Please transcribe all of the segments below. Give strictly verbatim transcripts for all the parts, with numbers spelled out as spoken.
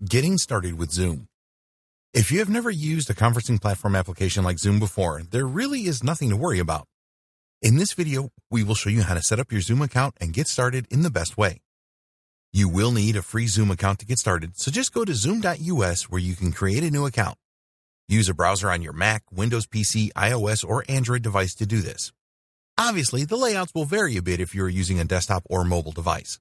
Getting started with Zoom. If you have never used a conferencing platform application like Zoom before, there really is nothing to worry about. In this video, we will show you how to set up your Zoom account and get started in the best way. You will need a free Zoom account to get started, so just go to zoom dot U S where you can create a new account. Use a browser on your Mac, Windows P C, iOS, or Android device to do this. Obviously, the layouts will vary a bit if you are using a desktop or mobile device.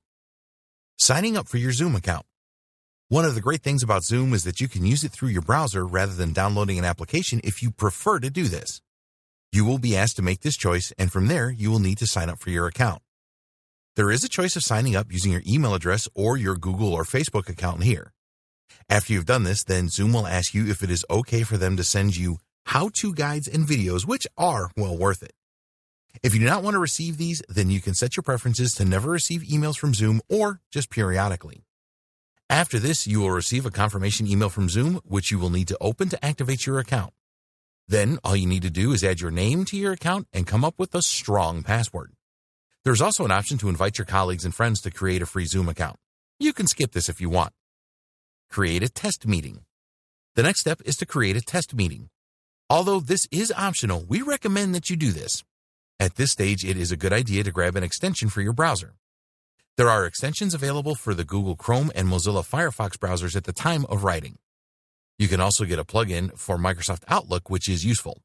Signing up for your Zoom account. One of the great things about Zoom is that you can use it through your browser rather than downloading an application if you prefer to do this. You will be asked to make this choice, and from there, you will need to sign up for your account. There is a choice of signing up using your email address or your Google or Facebook account here. After you've done this, then Zoom will ask you if it is okay for them to send you how-to guides and videos, which are well worth it. If you do not want to receive these, then you can set your preferences to never receive emails from Zoom or just periodically. After this, you will receive a confirmation email from Zoom, which you will need to open to activate your account. Then, all you need to do is add your name to your account and come up with a strong password. There's also an option to invite your colleagues and friends to create a free Zoom account. You can skip this if you want. Create a test meeting. The next step is to create a test meeting. Although this is optional, we recommend that you do this. At this stage, it is a good idea to grab an extension for your browser. There are extensions available for the Google Chrome and Mozilla Firefox browsers at the time of writing. You can also get a plugin for Microsoft Outlook, which is useful.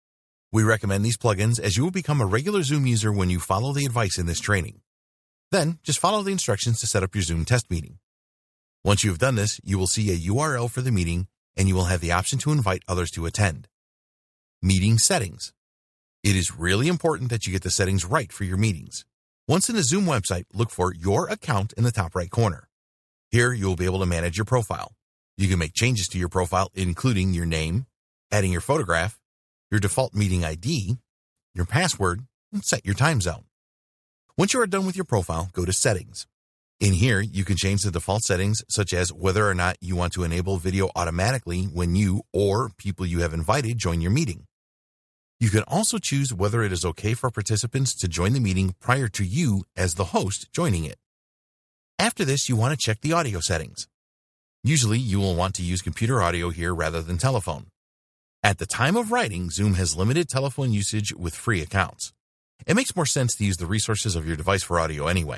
We recommend these plugins as you will become a regular Zoom user when you follow the advice in this training. Then, just follow the instructions to set up your Zoom test meeting. Once you have done this, you will see a U R L for the meeting, and you will have the option to invite others to attend. Meeting settings. It is really important that you get the settings right for your meetings. Once in the Zoom website, look for Your Account in the top right corner. Here, you will be able to manage your profile. You can make changes to your profile, including your name, adding your photograph, your default meeting I D, your password, and set your time zone. Once you are done with your profile, go to Settings. In here, you can change the default settings, such as whether or not you want to enable video automatically when you or people you have invited join your meeting. You can also choose whether it is okay for participants to join the meeting prior to you as the host joining it. After this, you want to check the audio settings. Usually, you will want to use computer audio here rather than telephone. At the time of writing, Zoom has limited telephone usage with free accounts. It makes more sense to use the resources of your device for audio anyway.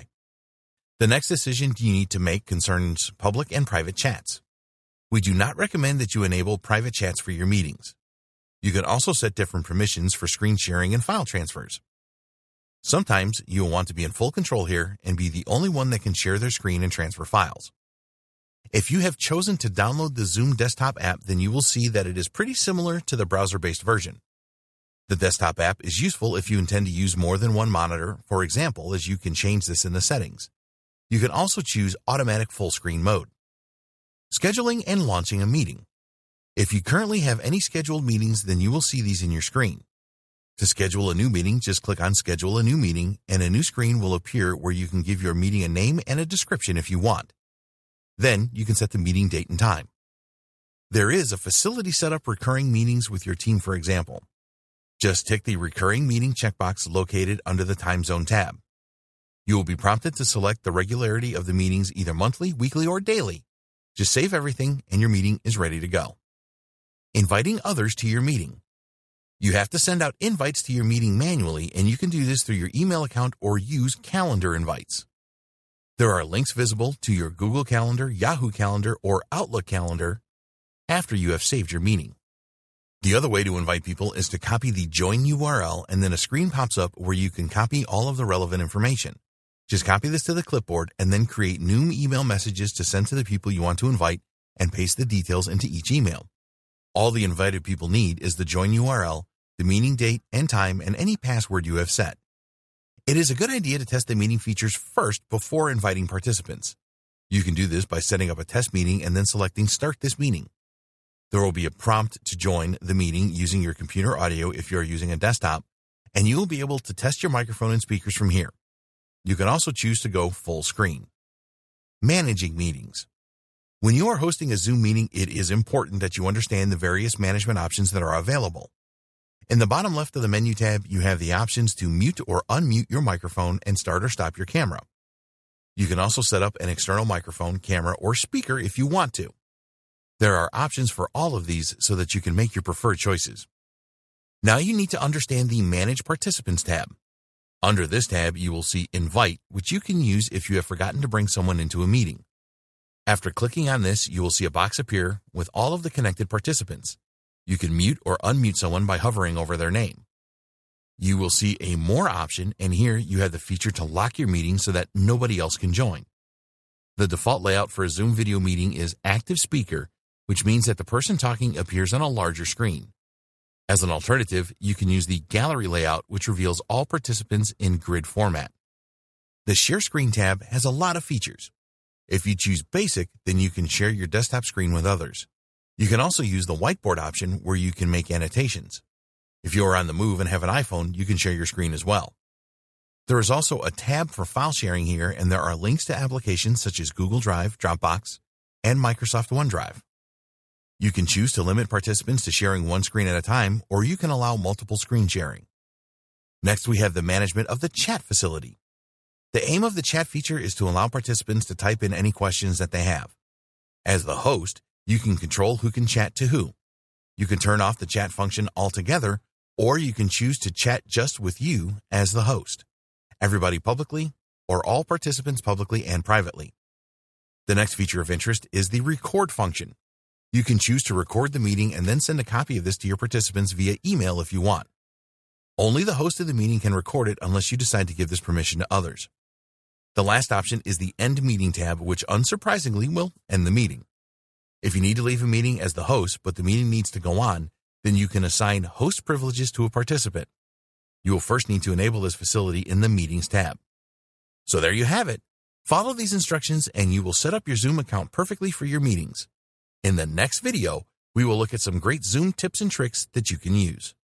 The next decision you need to make concerns public and private chats. We do not recommend that you enable private chats for your meetings. You can also set different permissions for screen sharing and file transfers. Sometimes you will want to be in full control here and be the only one that can share their screen and transfer files. If you have chosen to download the Zoom desktop app, then you will see that it is pretty similar to the browser-based version. The desktop app is useful if you intend to use more than one monitor, for example, as you can change this in the settings. You can also choose automatic full screen mode. Scheduling and launching a meeting. If you currently have any scheduled meetings, then you will see these in your screen. To schedule a new meeting, just click on Schedule a New Meeting, and a new screen will appear where you can give your meeting a name and a description if you want. Then you can set the meeting date and time. There is a facility setup recurring meetings with your team, for example. Just tick the Recurring Meeting checkbox located under the Time Zone tab. You will be prompted to select the regularity of the meetings either monthly, weekly, or daily. Just save everything, and your meeting is ready to go. Inviting others to your meeting. You have to send out invites to your meeting manually, and you can do this through your email account or use calendar invites. There are links visible to your Google Calendar, Yahoo Calendar, or Outlook Calendar after you have saved your meeting. The other way to invite people is to copy the join U R L, and then a screen pops up where you can copy all of the relevant information. Just copy this to the clipboard and then create new email messages to send to the people you want to invite and paste the details into each email. All the invited people need is the join U R L, the meeting date and time, and any password you have set. It is a good idea to test the meeting features first before inviting participants. You can do this by setting up a test meeting and then selecting Start this meeting. There will be a prompt to join the meeting using your computer audio if you are using a desktop, and you will be able to test your microphone and speakers from here. You can also choose to go full screen. Managing meetings. When you are hosting a Zoom meeting, it is important that you understand the various management options that are available. In the bottom left of the menu tab, you have the options to mute or unmute your microphone and start or stop your camera. You can also set up an external microphone, camera, or speaker if you want to. There are options for all of these so that you can make your preferred choices. Now you need to understand the Manage Participants tab. Under this tab, you will see Invite, which you can use if you have forgotten to bring someone into a meeting. After clicking on this, you will see a box appear with all of the connected participants. You can mute or unmute someone by hovering over their name. You will see a More option, and here you have the feature to lock your meeting so that nobody else can join. The default layout for a Zoom video meeting is Active Speaker, which means that the person talking appears on a larger screen. As an alternative, you can use the Gallery layout, which reveals all participants in grid format. The Share Screen tab has a lot of features. If you choose Basic, then you can share your desktop screen with others. You can also use the Whiteboard option where you can make annotations. If you are on the move and have an iPhone, you can share your screen as well. There is also a tab for file sharing here, and there are links to applications such as Google Drive, Dropbox, and Microsoft OneDrive. You can choose to limit participants to sharing one screen at a time, or you can allow multiple screen sharing. Next, we have the management of the chat facility. The aim of the chat feature is to allow participants to type in any questions that they have. As the host, you can control who can chat to who. You can turn off the chat function altogether, or you can choose to chat just with you as the host, everybody publicly, or all participants publicly and privately. The next feature of interest is the record function. You can choose to record the meeting and then send a copy of this to your participants via email if you want. Only the host of the meeting can record it unless you decide to give this permission to others. The last option is the End Meeting tab, which unsurprisingly will end the meeting. If you need to leave a meeting as the host, but the meeting needs to go on, then you can assign host privileges to a participant. You will first need to enable this facility in the Meetings tab. So there you have it. Follow these instructions and you will set up your Zoom account perfectly for your meetings. In the next video, we will look at some great Zoom tips and tricks that you can use.